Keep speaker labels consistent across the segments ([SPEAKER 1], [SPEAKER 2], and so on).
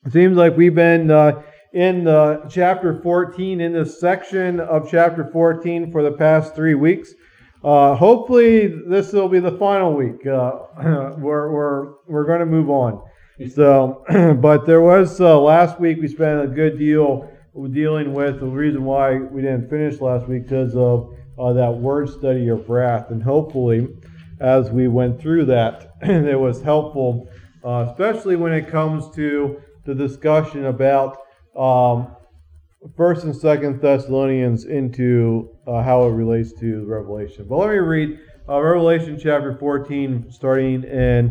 [SPEAKER 1] It seems like we've been in chapter 14, in this section of chapter 14 for the past 3 weeks. Hopefully this will be the final week. We're going to move on. So, but there was last week we spent a good deal dealing with the reason why we didn't finish last week because of that word study of wrath, and hopefully as we went through that it was helpful, especially when it comes to the discussion about 1st and 2nd Thessalonians into how it relates to Revelation. But let me read Revelation chapter 14, starting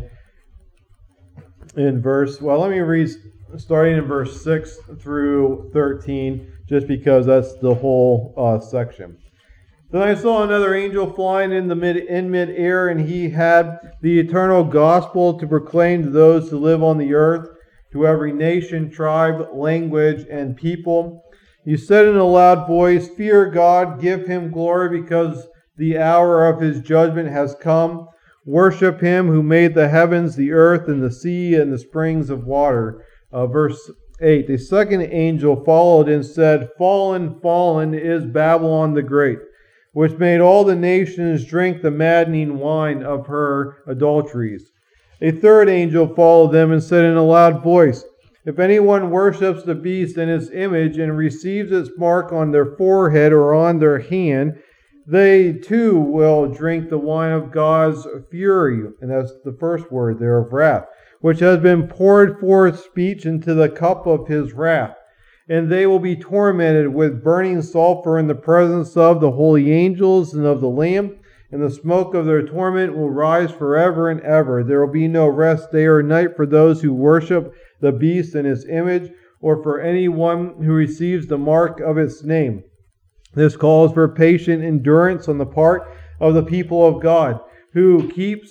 [SPEAKER 1] in verse, well, let me read starting in verse 6 through 13, just because that's the whole section. Then I saw another angel flying in mid-air, and he had the eternal gospel to proclaim to those who live on the earth, to every nation, tribe, language, and people. He said in a loud voice, "Fear God, give him glory, because the hour of his judgment has come. Worship him who made the heavens, the earth, and the sea, and the springs of water." Verse 8, the second angel followed and said, "Fallen, fallen is Babylon the Great, which made all the nations drink the maddening wine of her adulteries." A third angel followed them and said in a loud voice, "If anyone worships the beast and its image and receives its mark on their forehead or on their hand, they too will drink the wine of God's fury," and that's the first word there of wrath, "which has been poured forth speech into the cup of his wrath. And they will be tormented with burning sulfur in the presence of the holy angels and of the Lamb, and the smoke of their torment will rise forever and ever. There will be no rest day or night for those who worship the beast and its image, or for anyone who receives the mark of its name. This calls for patient endurance on the part of the people of God, who keep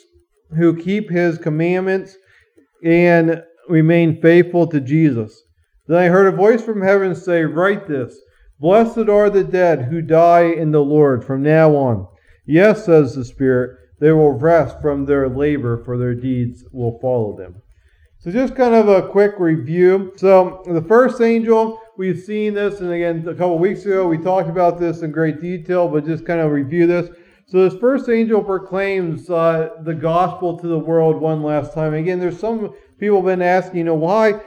[SPEAKER 1] his commandments and remain faithful to Jesus." Then I heard a voice from heaven say, "Write this, blessed are the dead who die in the Lord from now on. Yes, says the Spirit, they will rest from their labor, for their deeds will follow them." So just kind of a quick review. So the first angel, we've seen this, and again, a couple weeks ago, we talked about this in great detail, but just kind of review this. So this first angel proclaims the gospel to the world one last time. Again, there's some people have been asking, why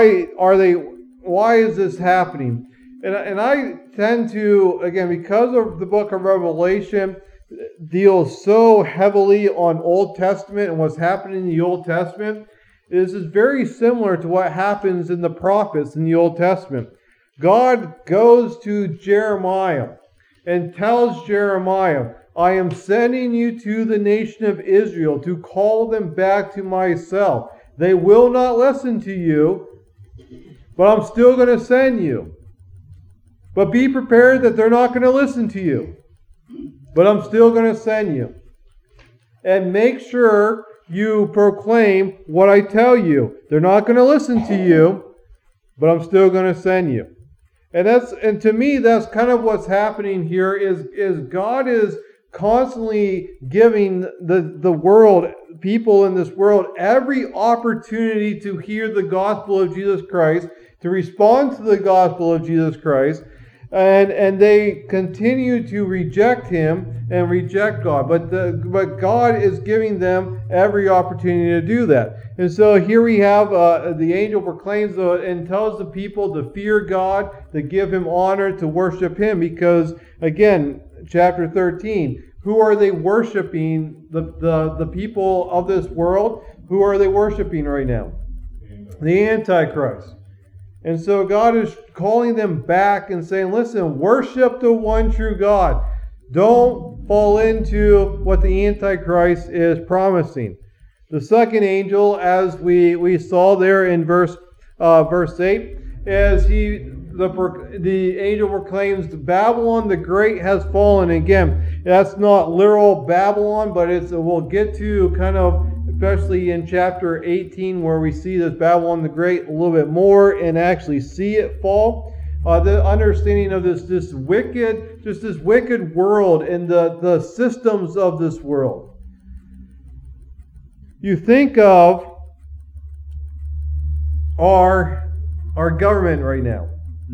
[SPEAKER 1] is this happening? And I tend to, again, because of the book of Revelation deals so heavily on Old Testament and what's happening in the Old Testament, this is very similar to what happens in the prophets in the Old Testament. God goes to Jeremiah and tells Jeremiah, "I am sending you to the nation of Israel to call them back to myself. They will not listen to you, but I'm still going to send you. But be prepared that they're not going to listen to you, but I'm still going to send you. And make sure you proclaim what I tell you. They're not going to listen to you, but I'm still going to send you." And to me, that's kind of what's happening here is God is constantly giving the world, people in this world, every opportunity to hear the gospel of Jesus Christ, to respond to the gospel of Jesus Christ, and they continue to reject him and reject God. But God is giving them every opportunity to do that. And so here we have the angel proclaims and tells the people to fear God, to give him honor, to worship him, because again, chapter 13, who are they worshiping? The people of this world, who are they worshiping right now? The Antichrist. And so God is calling them back and saying, listen, worship the one true God. Don't fall into what the Antichrist is promising. The second angel, as we saw there in verse 8, as the angel proclaims, "Babylon the Great has fallen." Again, that's not literal Babylon, but we'll get to kind of, especially in chapter 18, where we see this Babylon the Great a little bit more and actually see it fall. The understanding of this wicked world and the systems of this world. You think of our our government right now.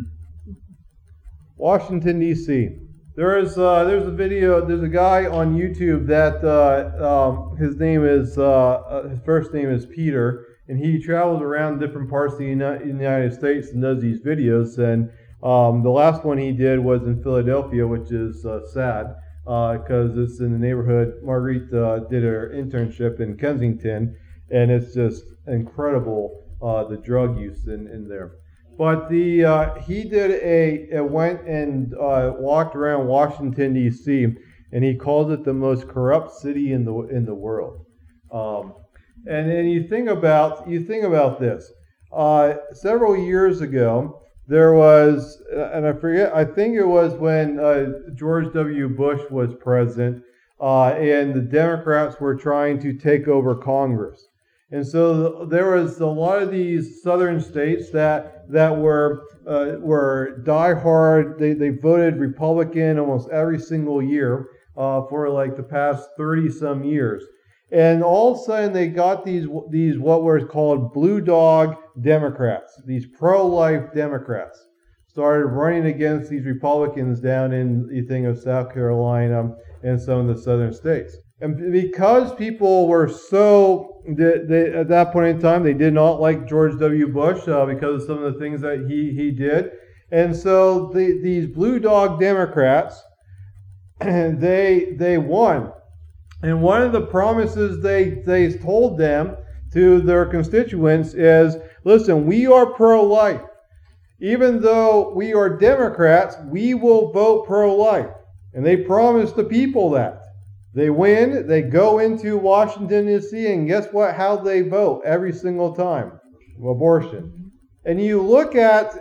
[SPEAKER 1] Washington, D.C. There's a video. There's a guy on YouTube that his first name is Peter, and he travels around different parts of the United States and does these videos. And the last one he did was in Philadelphia, which is sad because it's in the neighborhood. Marguerite did her internship in Kensington, and it's just incredible the drug use in there. But he went and walked around Washington D.C. and he called it the most corrupt city in the world. And then you think about this. Several years ago, there was, and I think it was when George W. Bush was president, and the Democrats were trying to take over Congress. And so there was a lot of these southern states that were diehard. They voted Republican almost every single year for like the past 30 some years. And all of a sudden they got these what were called blue dog Democrats, these pro-life Democrats, started running against these Republicans down in the thing of South Carolina and some of the southern states. And because people were they at that point in time, they did not like George W. Bush because of some of the things that he did. And so these blue dog Democrats, they won. And one of the promises they told them to their constituents is, listen, we are pro-life. Even though we are Democrats, we will vote pro-life. And they promised the people that. They win, they go into Washington, D.C., and guess what? How they vote every single time? Abortion. And you look at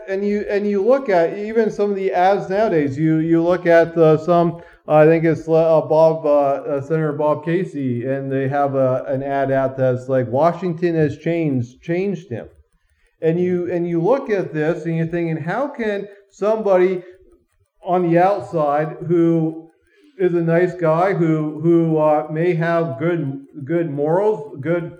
[SPEAKER 1] even some of the ads nowadays. You look at some. I think it's Senator Bob Casey, and they have an ad out that's like Washington has changed him. And you look at this and you're thinking, how can somebody on the outside who is a nice guy who may have good morals,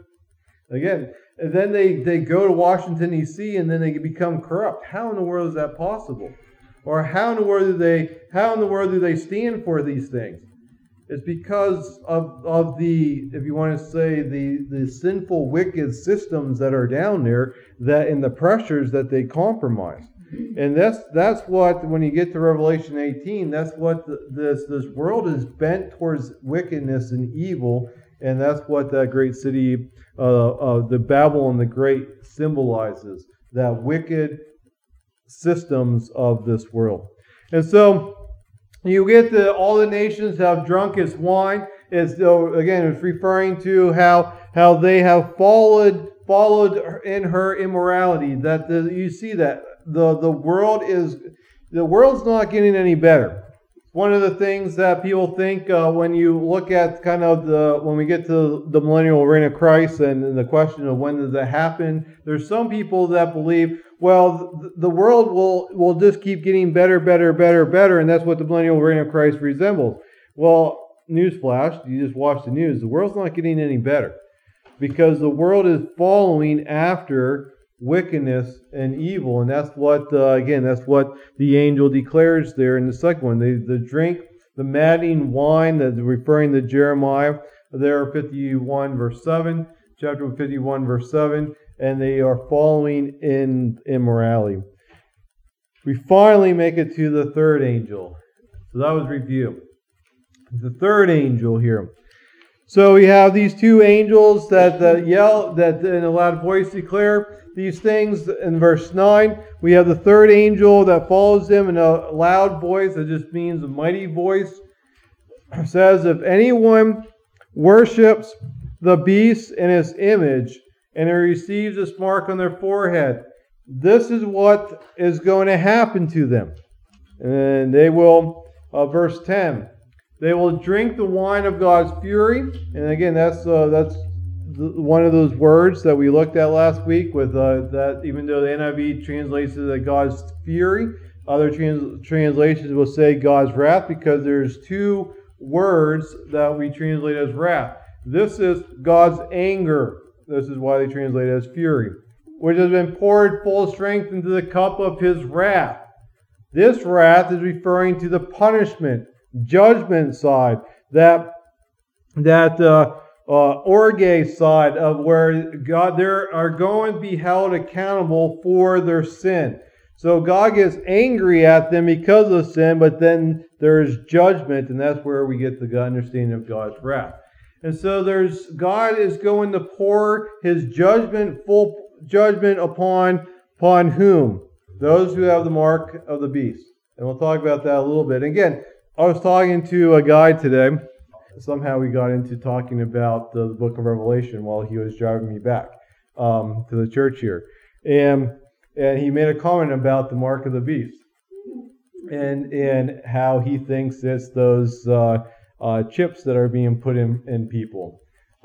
[SPEAKER 1] and then they go to Washington D.C. and then they become corrupt. How in the world is that possible? Or how in the world do they stand for these things? It's because of the, if you want to say, the sinful, wicked systems that are down there, that in the pressures that they compromise. And that's what, when you get to Revelation 18, that's what this world is bent towards wickedness and evil, and that's what that great city, the Babylon the Great, symbolizes, that wicked systems of this world. And so you get all the nations have drunk its wine. It's referring to how they have followed in her immorality. You see that. The world's not getting any better. One of the things that people think when you look at when we get to the millennial reign of Christ and the question of when does that happen, there's some people that believe, well, the world will just keep getting better, and that's what the millennial reign of Christ resembles. Well, newsflash, you just watch the news, the world's not getting any better because the world is following after wickedness and evil, and that's what the angel declares there in the second one. They drink the maddening wine, that's referring to Jeremiah there, 51 verse 7, chapter 51 verse 7, and they are following in immorality. We finally make it to the third angel. So that was review. The third angel here. So we have these two angels that yell, that in a loud voice declare these things. In verse 9, we have the third angel that follows them in a loud voice. That just means a mighty voice. It says, if anyone worships the beast and its image, and he receives this mark on their forehead, this is what is going to happen to them. And they will, verse 10, they will drink the wine of God's fury. And again, that's one of those words that we looked at last week with that, even though the NIV translates it as God's fury, other translations will say God's wrath, because there's two words that we translate as wrath. This is God's anger. This is why they translate it as fury. which has been poured full strength into the cup of his wrath. This wrath is referring to the punishment, judgment side, that orge side of where God they are going to be held accountable for their sin. So God gets angry at them because of sin, but then there's judgment, and that's where we get the understanding of God's wrath. And so God is going to pour his judgment, full judgment upon whom? Those who have the mark of the beast. And we'll talk about that a little bit. Again, I was talking to a guy today. Somehow we got into talking about the book of Revelation while he was driving me back to the church here. And he made a comment about the mark of the beast and how he thinks it's those chips that are being put in people.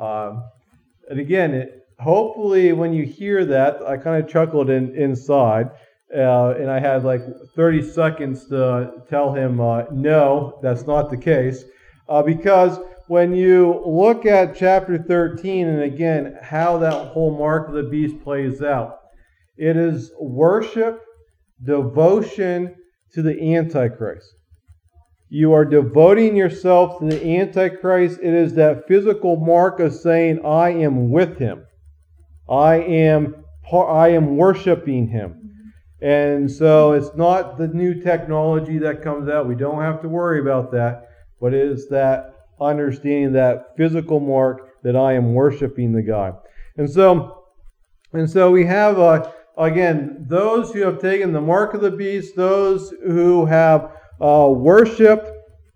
[SPEAKER 1] And again, hopefully when you hear that, I kind of chuckled inside, and I had like 30 seconds to tell him, no, that's not the case. Because when you look at chapter 13, and again, how that whole mark of the beast plays out, it is worship, devotion to the Antichrist. You are devoting yourself to the Antichrist. It is that physical mark of saying, I am with him. I am worshiping him. And so it's not the new technology that comes out. We don't have to worry about that. But it is that understanding, that physical mark that I am worshiping the God. And so we have, again, those who have taken the mark of the beast, those who have worshipped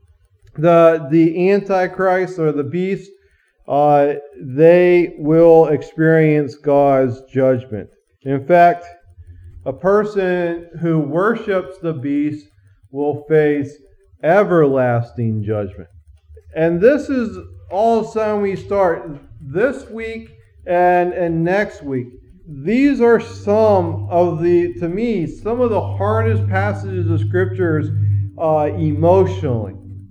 [SPEAKER 1] the Antichrist or the beast, they will experience God's judgment. In fact, a person who worships the beast will face everlasting judgment. And this is all of a sudden we start this week and next week. These are some of the hardest passages of scriptures emotionally.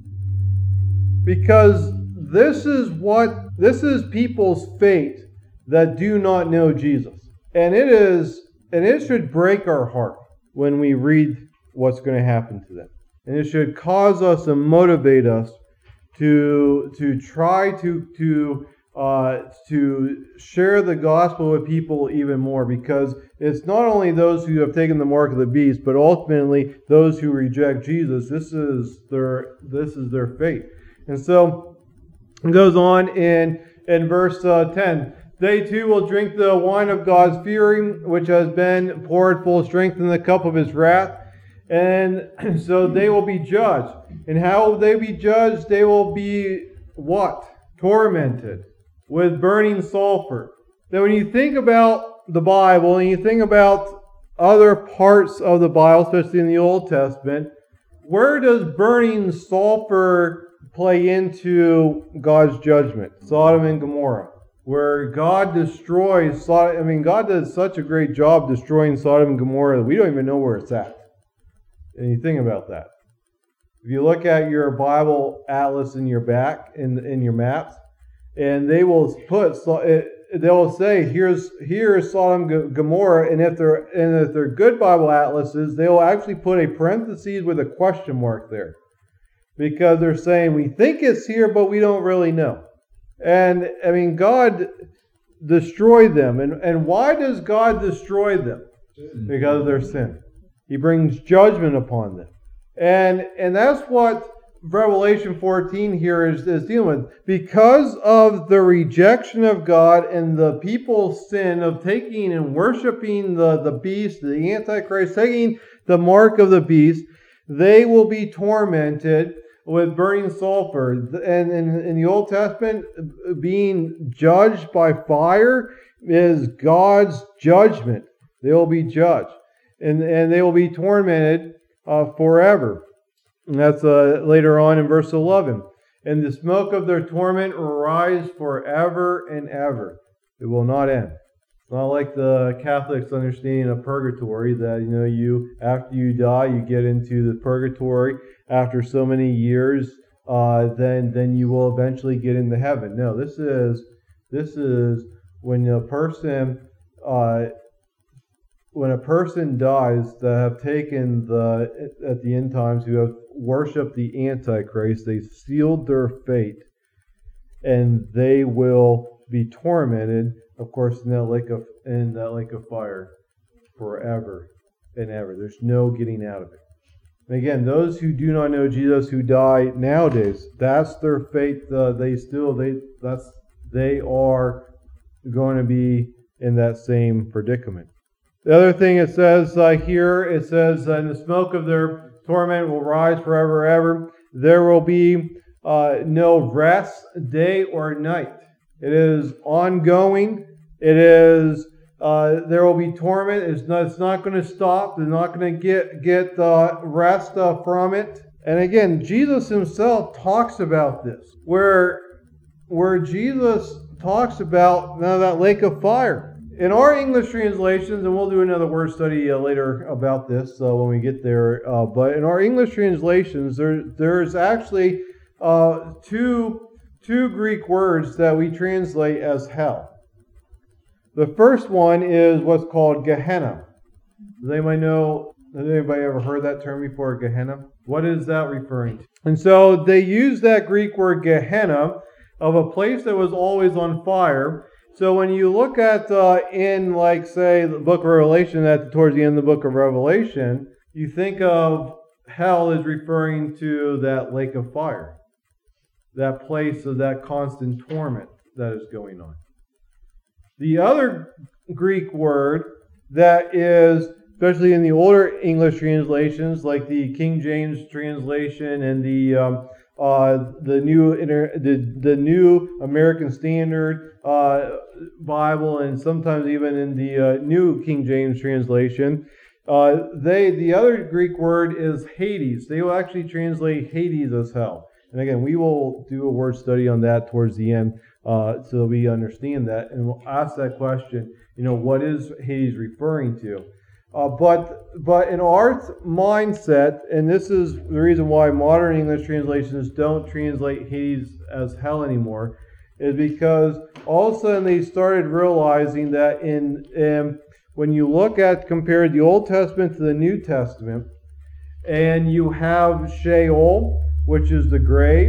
[SPEAKER 1] Because this is people's fate that do not know Jesus. And it should break our heart when we read what's going to happen to them. And it should cause us and motivate us to try to share the gospel with people even more, because it's not only those who have taken the mark of the beast, but ultimately those who reject Jesus. This is their fate. And so it goes on in verse 10. They too will drink the wine of God's fury, which has been poured full strength in the cup of his wrath. And so they will be judged. And how will they be judged? They will be what? Tormented with burning sulfur. Now when you think about the Bible and you think about other parts of the Bible, especially in the Old Testament, where does burning sulfur play into God's judgment? Sodom and Gomorrah. Where God destroys Sodom. God did such a great job destroying Sodom and Gomorrah that we don't even know where it's at. And you think about that. If you look at your Bible atlas in your back, in your maps, and they will say, here's Sodom and Gomorrah, and if they're good Bible atlases, they will actually put a parenthesis with a question mark there. Because they're saying, we think it's here, but we don't really know. And God destroyed them. And why does God destroy them? Because of their sin. He brings judgment upon them. And that's what Revelation 14 here is dealing with. Because of the rejection of God and the people's sin of taking and worshiping the beast, the Antichrist, taking the mark of the beast, they will be tormented with burning sulfur. And in the Old Testament, being judged by fire is God's judgment. They will be judged. And they will be tormented forever. And that's later on in verse 11. And the smoke of their torment will rise forever and ever. It will not end. It's not like the Catholics' understanding of purgatory that, after you die, you get into the purgatory after so many years, then you will eventually get into heaven. No, this is when a person when a person dies that have taken at the end times, who have worshipped the Antichrist, they sealed their fate, and they will be tormented, of course, in that lake of fire forever and ever. There's no getting out of it. And again, those who do not know Jesus, who die nowadays, that's their fate. They are going to be in that same predicament. The other thing it says here, it says, "And the smoke of their torment will rise forever and ever. There will be no rest, day or night." It is ongoing. It is. There will be torment. It's not going to stop. They're not going to get rest from it. And again, Jesus himself talks about this, where Jesus talks about now that lake of fire. In our English translations, and we'll do another word study later about this when we get there, but in our English translations, there's actually two Greek words that we translate as hell. The first one is what's called Gehenna. Does anybody know? Has anybody ever heard that term before, Gehenna? What is that referring to? And so they use that Greek word Gehenna of a place that was always on fire. So when you look at in, like, say, the book of Revelation, towards the end of the book of Revelation, you think of hell as referring to that lake of fire, that place of that constant torment that is going on. The other Greek word that is, especially in the older English translations, like the King James translation and the New American Standard Bible, and sometimes even in the New King James translation, the other Greek word is Hades. They will actually translate Hades as hell. And again, we will do a word study on that towards the end, so we understand that, and we'll ask that question. What is Hades referring to? But in our mindset, and this is the reason why modern English translations don't translate Hades as hell anymore, is because all of a sudden they started realizing that when you compare the Old Testament to the New Testament, and you have Sheol, which is the grave,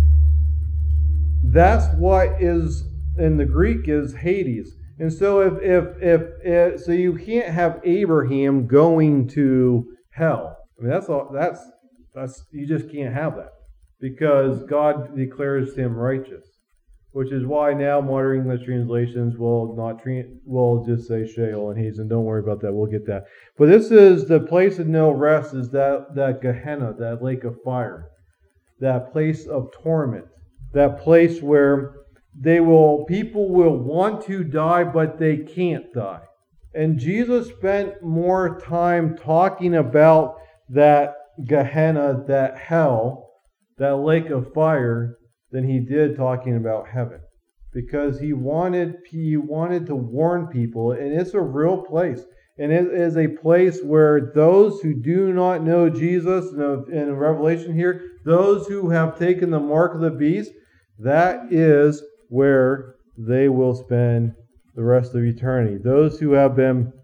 [SPEAKER 1] that's what is in the Greek is Hades. And so so you can't have Abraham going to hell. I mean, that's you just can't have that, because God declares him righteous, which is why now modern English translations will just say Sheol and Hades, and don't worry about that. We'll get that. But this is the place of no rest, is that Gehenna, that lake of fire, that place of torment, that place where people will want to die, but they can't die. And Jesus spent more time talking about that Gehenna, that hell, that lake of fire, than he did talking about heaven, because he wanted to warn people, and it's a real place, and it is a place where those who do not know Jesus, in Revelation here, those who have taken the mark of the beast, that is where they will spend the rest of eternity. Those who have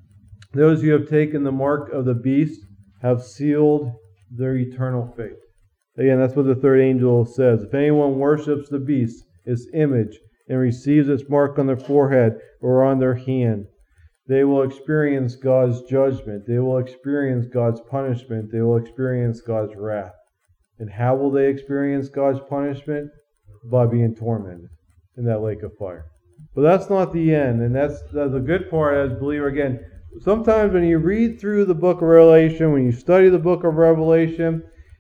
[SPEAKER 1] taken the mark of the beast have sealed their eternal fate. Again, that's what the third angel says. If anyone worships the beast, its image, and receives its mark on their forehead or on their hand, they will experience God's judgment. They will experience God's punishment. They will experience God's wrath. And how will they experience God's punishment? By being tormented in that lake of fire. But that's not the end, and that's the good part as a believer. Again, sometimes when you read through the book of Revelation, when you study the book of Revelation,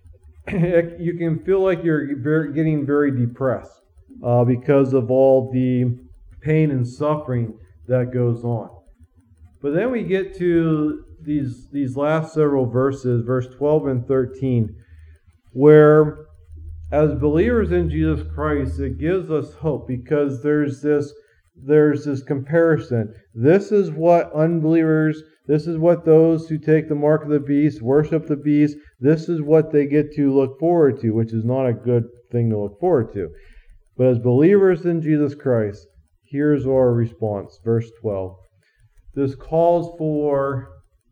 [SPEAKER 1] you can feel like you're getting very depressed because of all the pain and suffering that goes on. But then we get to these last several verses, verse 12 and 13, where as believers in Jesus Christ, it gives us hope, because there's this comparison. This is what unbelievers, this is what those who take the mark of the beast, worship the beast, this is what they get to look forward to, which is not a good thing to look forward to. But as believers in Jesus Christ, here's our response. Verse 12. This calls for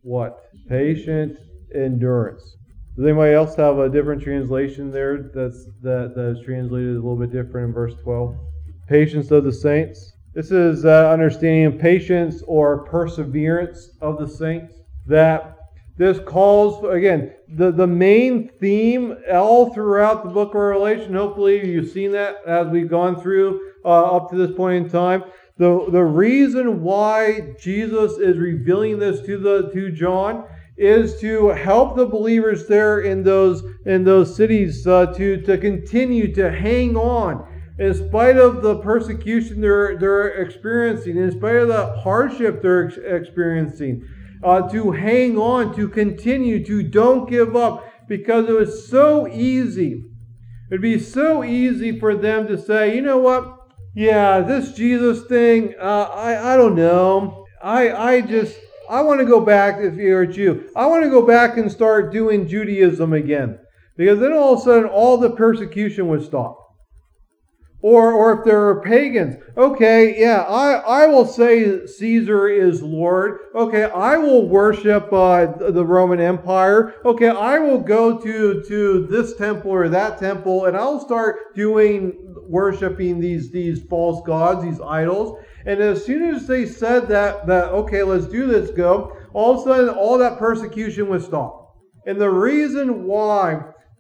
[SPEAKER 1] what? Patient endurance. Does anybody else have a different translation there that is translated a little bit different in verse 12? Patience of the saints. This is understanding of patience or perseverance of the saints. That this calls, again, the main theme all throughout the book of Revelation, hopefully you've seen that as we've gone through up to this point in time. The reason why Jesus is revealing this to John is to help the believers there in those cities to continue to hang on in spite of the persecution they're experiencing, in spite of the hardship they're experiencing, to hang on, to continue, to don't give up, because it was so easy. It'd be so easy for them to say, you know what? Yeah, this Jesus thing, I don't know. I want to go back, if you're a Jew, I want to go back and start doing Judaism again. Because then all of a sudden, all the persecution would stop. Or if there are pagans, okay, yeah, I will say Caesar is Lord. Okay, I will worship the Roman Empire. Okay, I will go to this temple or that temple, and I'll start worshiping these false gods, these idols. And as soon as they said that okay, let's do this, all of a sudden all that persecution would stop. And the reason why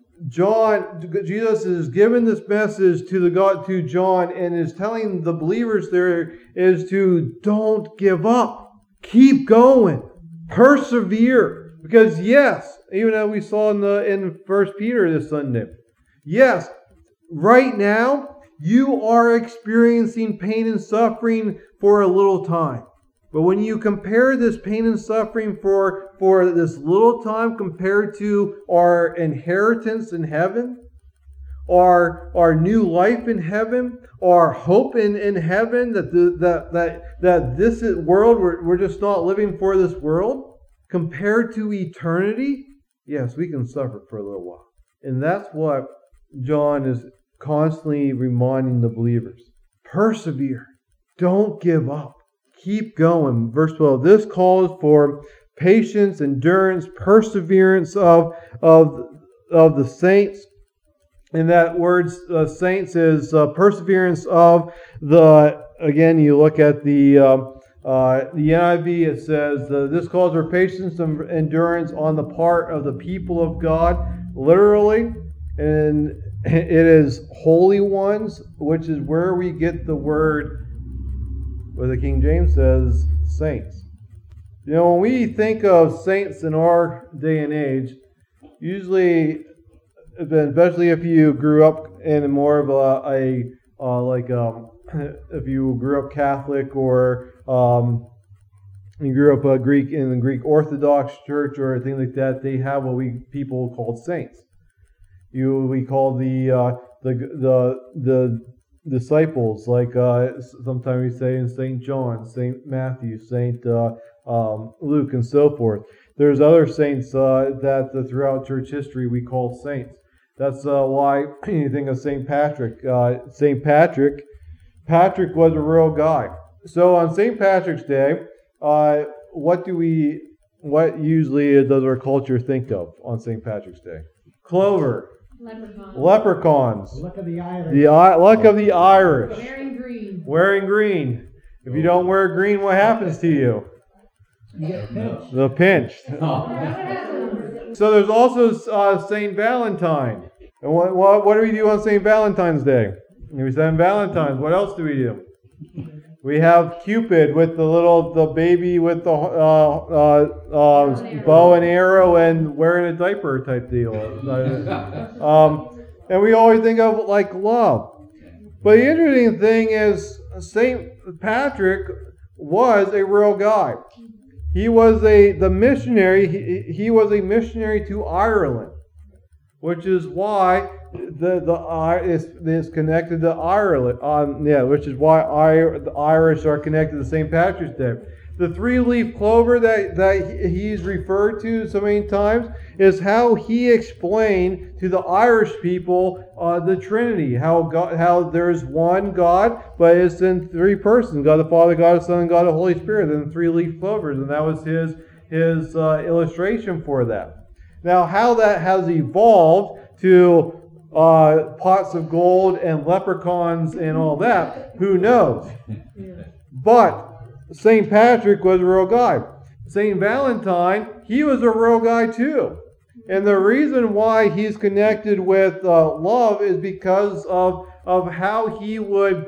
[SPEAKER 1] Jesus is giving this message to John and is telling the believers there is to don't give up. Keep going. Persevere. Because yes, even as we saw in 1 Peter this Sunday, yes, right now you are experiencing pain and suffering for a little time. But when you compare this pain and suffering for this little time compared to our inheritance in heaven, our new life in heaven, our hope in heaven, that this world, we're just not living for this world, compared to eternity, yes, we can suffer for a little while. And that's what John is constantly reminding the believers. Persevere. Don't give up. Keep going. Verse 12. This calls for patience, endurance, perseverance of the saints. And that word saints is perseverance of again, you look at the NIV, it says, this calls for patience and endurance on the part of the people of God, literally. And it is holy ones, which is where we get the word, where the King James says, saints. You know, when we think of saints in our day and age, usually, especially if you grew up in more of if you grew up Catholic or you grew up in the Greek Orthodox Church or anything like that, they have what people call saints. We call the disciples, like sometimes we say in St. John, St. Matthew, St. Luke, and so forth. There's other saints that throughout church history we call saints. That's why you think of St. Patrick. Patrick was a real guy. So on St. Patrick's Day, what usually does our culture think of on St. Patrick's Day? Clover. Leprechauns.
[SPEAKER 2] Luck of the Irish.
[SPEAKER 1] The luck of the Irish.
[SPEAKER 3] Wearing green.
[SPEAKER 1] If you don't wear green, what happens to you?
[SPEAKER 2] You get pinched.
[SPEAKER 1] The pinched. So there's also St. Valentine. And what do we do on St. Valentine's Day? We send Valentines. What else do we do? We have Cupid with the baby with the bow and arrow and wearing a diaper type deal. And we always think of like love. But the interesting thing is St. Patrick was a real guy. He was the missionary. He was a missionary to Ireland, which is why is connected to Ireland. Which is why the Irish are connected to St. Patrick's Day. The three-leaf clover that he's referred to so many times is how he explained to the Irish people the Trinity, how there's one God, but it's in three persons: God the Father, God the Son, and God the Holy Spirit. And three-leaf clovers, and that was his illustration for that. Now, how that has evolved to pots of gold and leprechauns and all that, who knows? But St. Patrick was a real guy. St. Valentine, he was a real guy too. And the reason why he's connected with love is because of how he would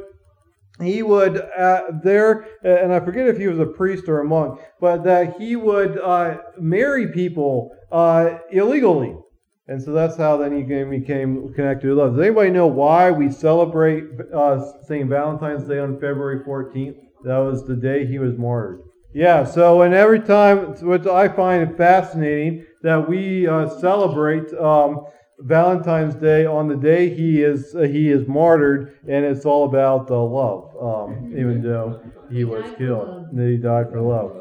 [SPEAKER 1] there, and I forget if he was a priest or a monk, but that he would marry people illegally. And so that's how then he became connected to love. Does anybody know why we celebrate St. Valentine's Day on February 14th? That was the day he was martyred. Yeah, so and every time, what I find it fascinating, that we celebrate Valentine's Day on the day he is martyred, and it's all about love, even though he was killed, and he died for love.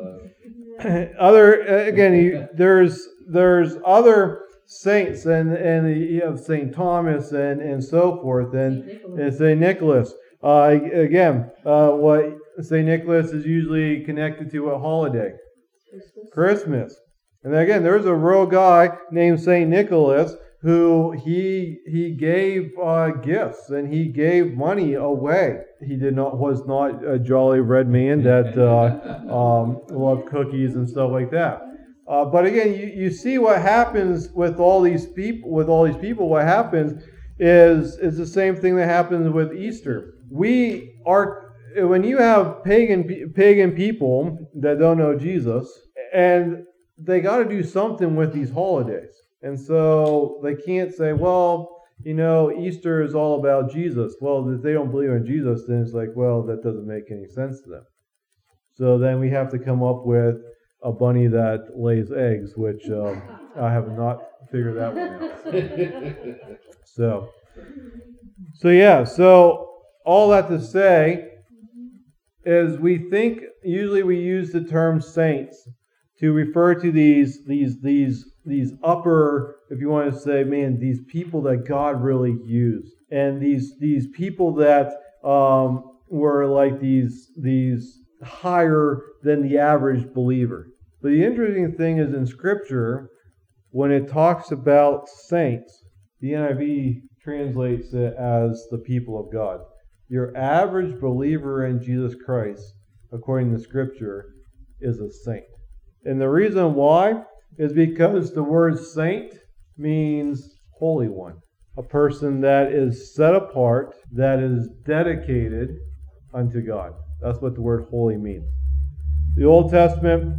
[SPEAKER 1] There's other saints, and you have St. Thomas and so forth, and St. Nicholas. What St. Nicholas is usually connected to a holiday? Christmas. And again, there's a real guy named St. Nicholas who he gave gifts and he gave money away. He was not a jolly red man that loved cookies and stuff like that. But again, you see what happens with all these people. What happens is the same thing that happens with Easter. When you have pagan people that don't know Jesus, and they got to do something with these holidays. And so they can't say, well, Easter is all about Jesus. Well, if they don't believe in Jesus, then it's like, well, that doesn't make any sense to them. So then we have to come up with a bunny that lays eggs, which I have not figured that one out. So all that to say is usually we use the term saints to refer to these upper, if you want to say, man, these people that God really used, and these people that were like these higher than the average believer. But the interesting thing is in Scripture, when it talks about saints, the NIV translates it as the people of God. Your average believer in Jesus Christ, according to Scripture, is a saint. And the reason why is because the word saint means holy one. A person that is set apart, that is dedicated unto God. That's what the word holy means. The Old Testament,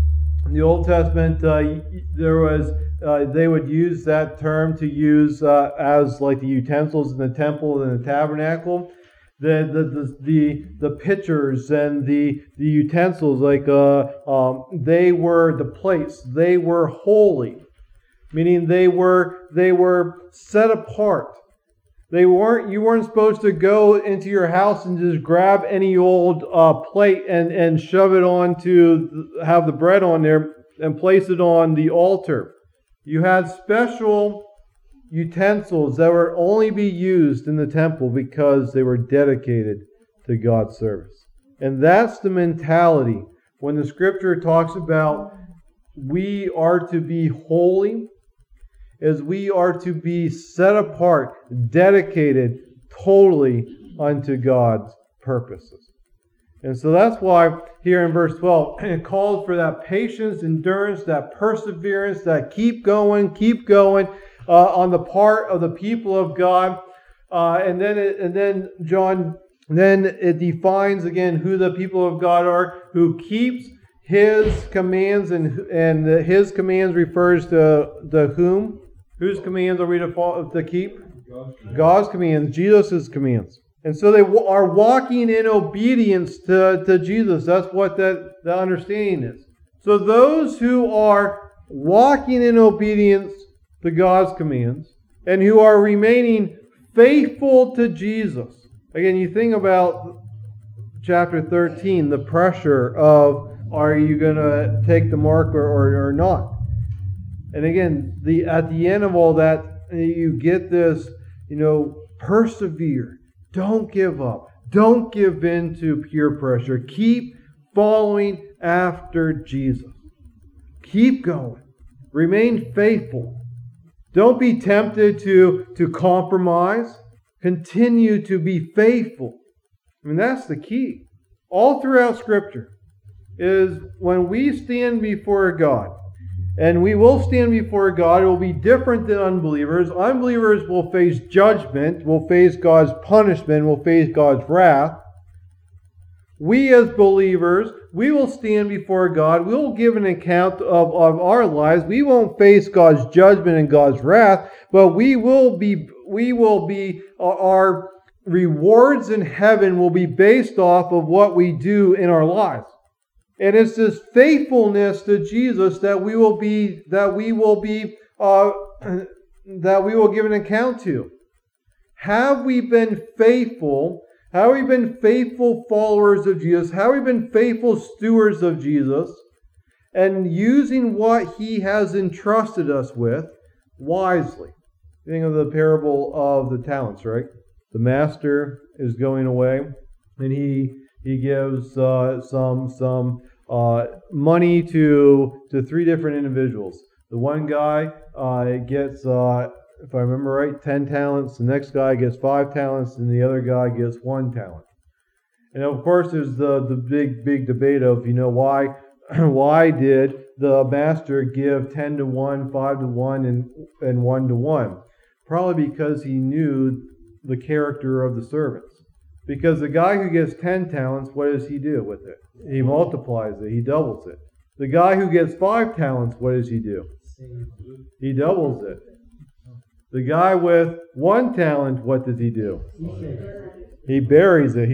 [SPEAKER 1] there was they would use that term to use as like the utensils in the temple and the tabernacle. The pitchers and the utensils, they were the plates. They were holy, meaning they were set apart. You weren't supposed to go into your house and just grab any old plate and shove it have the bread on there and place it on the altar. You had special utensils that would only be used in the temple because they were dedicated to God's service. And that's the mentality when the Scripture talks about we are to be holy, as we are to be set apart, dedicated totally unto God's purposes. And so that's why here in verse 12, it calls for that patience, endurance, that perseverance, that keep going, on the part of the people of God. And then John defines again who the people of God are, who keeps His commands, and His commands refers to the whom? Whose commands are we to keep? God's commands, Jesus' commands. And so they are walking in obedience to Jesus. That's what the understanding is. So those who are walking in obedience to God's commands and who are remaining faithful to Jesus. Again, you think about chapter 13, the pressure of, are you going to take the mark or not? And again, at the end of all that, you get this, persevere. Don't give up. Don't give in to peer pressure. Keep following after Jesus. Keep going. Remain faithful. Don't be tempted to compromise. Continue to be faithful. I mean, that's the key. All throughout Scripture is when we stand before God, and we will stand before God, it will be different than unbelievers. Unbelievers will face judgment, will face God's punishment, will face God's wrath. We as believers, we will stand before God. We will give an account of our lives. We won't face God's judgment and God's wrath, but our rewards in heaven will be based off of what we do in our lives. And it's this faithfulness to Jesus that we will give an account to. Have we been faithful? Have we been faithful followers of Jesus? Have we been faithful stewards of Jesus? And using what He has entrusted us with wisely. Think of the parable of the talents, right? The master is going away, and he gives some money to 3 different individuals. The one guy gets, if I remember right, 10 talents. The next guy gets 5 talents, and the other guy gets 1 talent. And of course, there's the big debate of, why did the master give 10 to 1, 5 to 1, and 1 to 1? Probably because he knew the character of the servants. Because the guy who gets 10 talents, what does he do with it? He multiplies it. He doubles it. The guy who gets 5 talents, what does he do? He doubles it. The guy with 1 talent, what does he do? He buries it.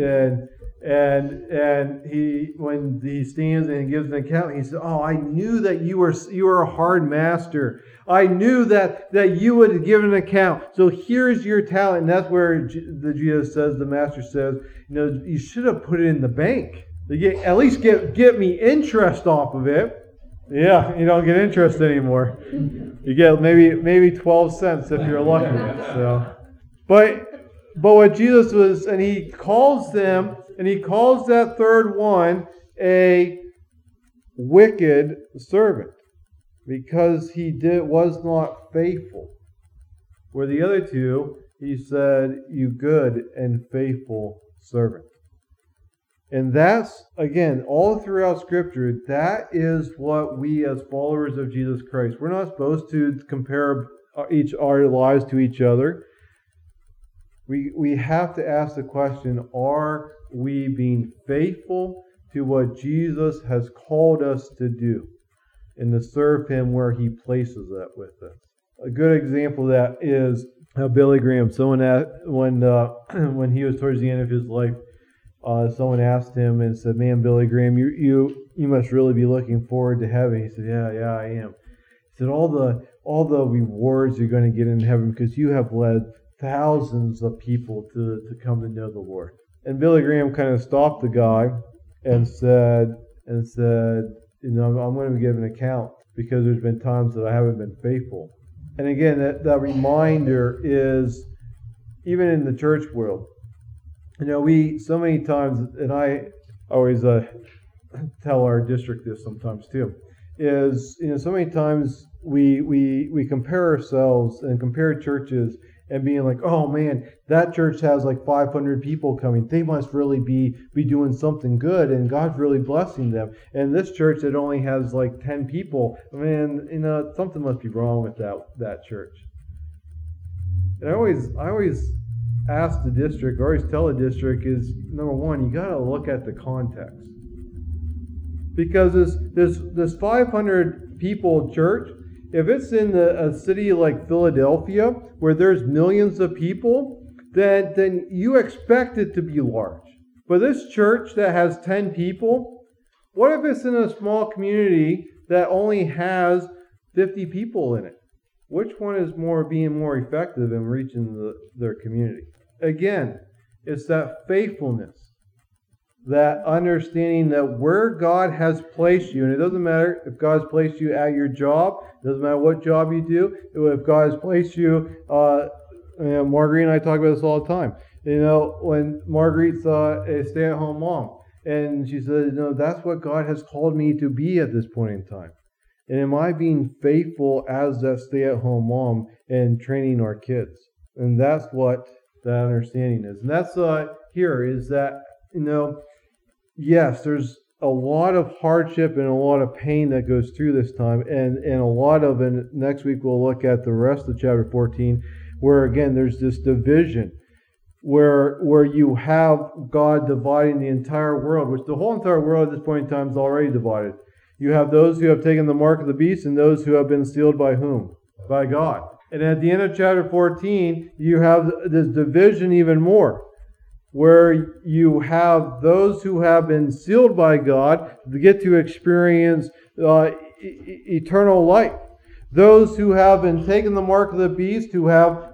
[SPEAKER 1] When he stands and he gives an account, he says, "Oh, I knew that you were a hard master. I knew that you would give an account. So here's your talent." And that's where the master says, you should have put it in the bank. At least get me interest off of it. Yeah, you don't get interest anymore. You get maybe 12 cents if you're lucky. So, but what Jesus was, and He calls that third one a wicked servant because he was not faithful. Where the other 2, He said, "You good and faithful servant." And that's, again, all throughout Scripture, that is what we as followers of Jesus Christ, we're not supposed to compare our lives to each other. We have to ask the question, are we being faithful to what Jesus has called us to do and to serve Him where He places that with us? A good example of that is Billy Graham. When he was towards the end of his life, someone asked him and said, "Man, Billy Graham, you must really be looking forward to heaven." He said, "Yeah, I am." He said, all the rewards you're going to get in heaven because you have led thousands of people to come to know the Lord." And Billy Graham kind of stopped the guy and said, I'm going to give an account because there's been times that I haven't been faithful. And again, that reminder is even in the church world. We so many times, and I always tell our district this sometimes too, is so many times we compare ourselves and compare churches and being like, "Oh man, that church has like 500 people coming. They must really be doing something good, and God's really blessing them. And this church that only has like 10 people, man, something must be wrong with that church." And I always ask the district, or always tell the district, is number one, you got to look at the context. Because this 500 people church, if it's in a city like Philadelphia where there's millions of people, then you expect it to be large. But this church that has 10 people, what if it's in a small community that only has 50 people in it? Which one is being more effective in reaching their community? Again, it's that faithfulness, that understanding that where God has placed you, and it doesn't matter if God's placed you at your job, it doesn't matter what job you do, if God has placed you, Marguerite and I talk about this all the time. When Marguerite's a stay-at-home mom, and she said, that's what God has called me to be at this point in time. And am I being faithful as that stay-at-home mom and training our kids? And that's what that understanding is. And that's here is that, yes, there's a lot of hardship and a lot of pain that goes through this time. And a lot of, and next week we'll look at the rest of chapter 14, where again, there's this division where you have God dividing the entire world, which the whole entire world at this point in time is already divided. You have those who have taken the mark of the beast and those who have been sealed by whom? By God. And at the end of chapter 14, you have this division even more, where you have those who have been sealed by God to get to experience eternal life. Those who have been taken the mark of the beast, who have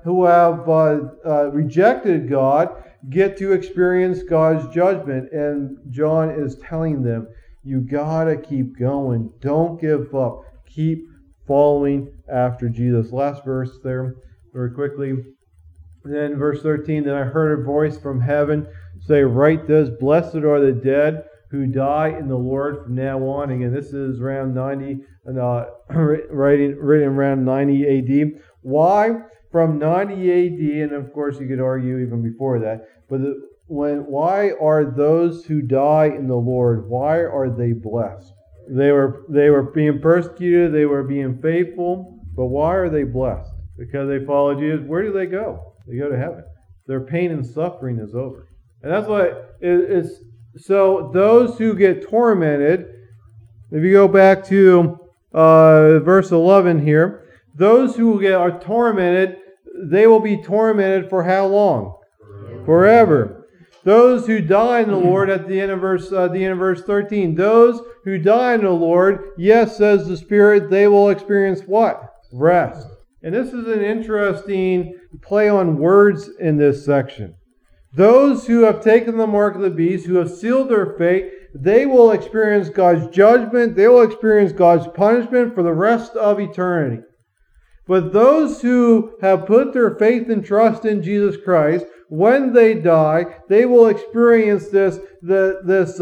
[SPEAKER 1] rejected God, get to experience God's judgment. And John is telling them, you gotta keep going. Don't give up. Keep following after Jesus. Last verse there, very quickly. And then verse 13, then I heard a voice from heaven say, write this, blessed are the dead who die in the Lord from now on. Again, this is around 90, written around 90 AD. Why? From 90 AD, and of course you could argue even before that, but why are those who die in the Lord, why are they blessed? They were being persecuted, they were being faithful, but why are they blessed? Because they follow Jesus. Where do they go? They go to heaven. Their pain and suffering is over. And that's why it's so those who get tormented, if you go back to verse 11 here, those who are tormented, they will be tormented for how long? Forever. Those who die in the Lord at the end of verse 13. Those who die in the Lord, yes, says the Spirit, they will experience what? Rest. And this is an interesting play on words in this section. Those who have taken the mark of the beast, who have sealed their fate, they will experience God's judgment. They will experience God's punishment for the rest of eternity. But those who have put their faith and trust in Jesus Christ, when they die, they will experience go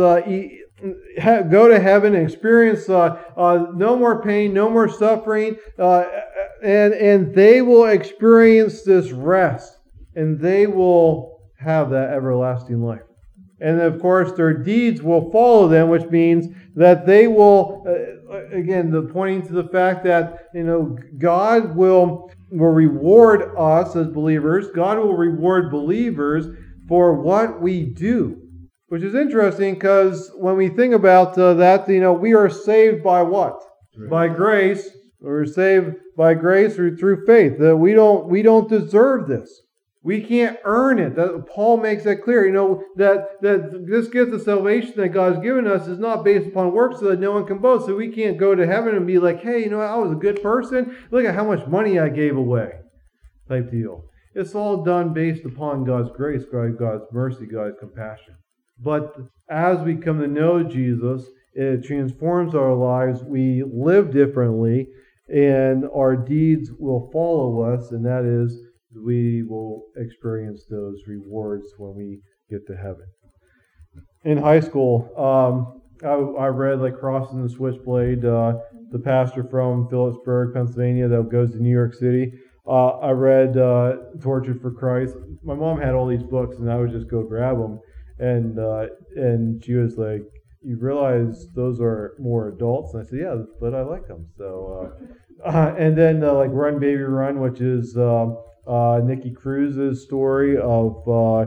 [SPEAKER 1] to heaven and experience no more pain, no more suffering, and they will experience this rest, and they will have that everlasting life. And of course, their deeds will follow them, which means that they will, pointing to the fact that, God will reward us as believers. God will reward believers for what we do. Which is interesting because when we think about that, we are saved by what? By grace. We're saved by grace or through faith. That we don't deserve this. We can't earn it. Paul makes that clear. That this gift of salvation that God's given us is not based upon works, so that no one can boast. So we can't go to heaven and be like, hey, I was a good person. Look at how much money I gave away. Type deal. It's all done based upon God's grace, God's mercy, God's compassion. But as we come to know Jesus, it transforms our lives. We live differently, and our deeds will follow us, and that is, we will experience those rewards when we get to heaven. In high school, I read like Crossing the Switchblade, the pastor from Phillipsburg, Pennsylvania, that goes to New York City. I read Tortured for Christ. My mom had all these books, and I would just go grab them. And she was like, "You realize those are more adults?" And I said, "Yeah, but I like them." So, and then like Run Baby Run, which is Nicky Cruz's story of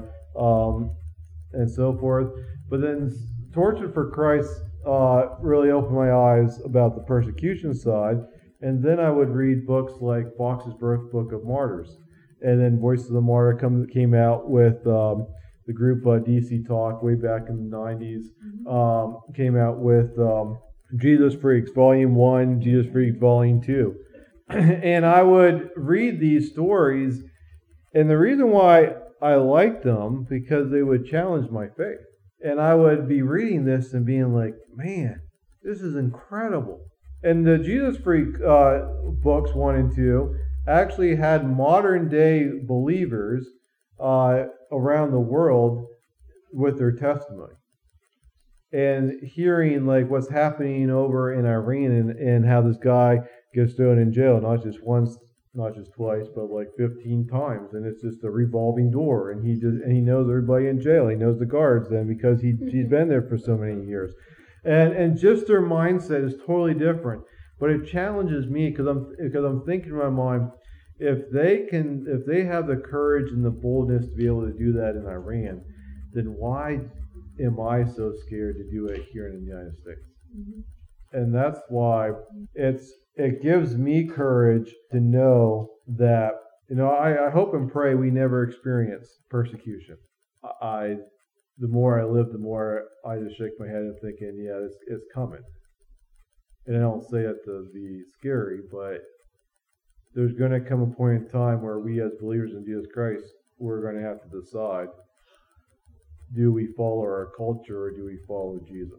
[SPEAKER 1] and so forth. But then Tortured for Christ really opened my eyes about the persecution side. And then I would read books like Fox's Birth Book of Martyrs. And then Voice of the Martyr came out with the group DC Talk way back in the 90s. Came out with Jesus Freaks Volume 1, Jesus Freaks Volume 2. And I would read these stories, and the reason why I liked them, because they would challenge my faith. And I would be reading this and being like, man, this is incredible. And the Jesus Freak books 1 and 2 actually had modern day believers around the world with their testimony. and hearing like what's happening over in Iran and how this guy gets thrown in jail, not just once, not just twice, but like 15 times, and it's just a revolving door, and he knows everybody in jail, he knows the guards then because he's been there for so many years, and just their mindset is totally different. But it challenges me because I'm thinking in my mind, if they have the courage and the boldness to be able to do that in Iran, then why am I so scared to do it here in the United States? And that's why it gives me courage to know that, I hope and pray we never experience persecution. The more I live, the more I just shake my head and thinking, yeah, it's coming. And I don't say it to be scary, but there's going to come a point in time where we as believers in Jesus Christ, we're going to have to decide, do we follow our culture or do we follow Jesus?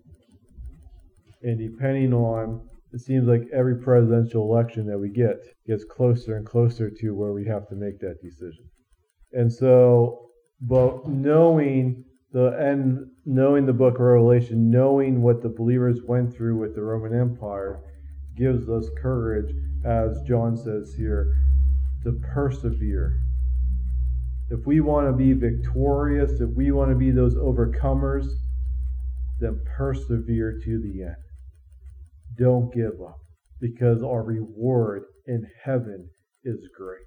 [SPEAKER 1] And depending on, it seems like every presidential election that we get gets closer and closer to where we have to make that decision. And so, but knowing the book of Revelation, knowing what the believers went through with the Roman Empire, gives us courage, as John says here, to persevere. If we want to be victorious, if we want to be those overcomers, then persevere to the end. Don't give up, because our reward in heaven is great.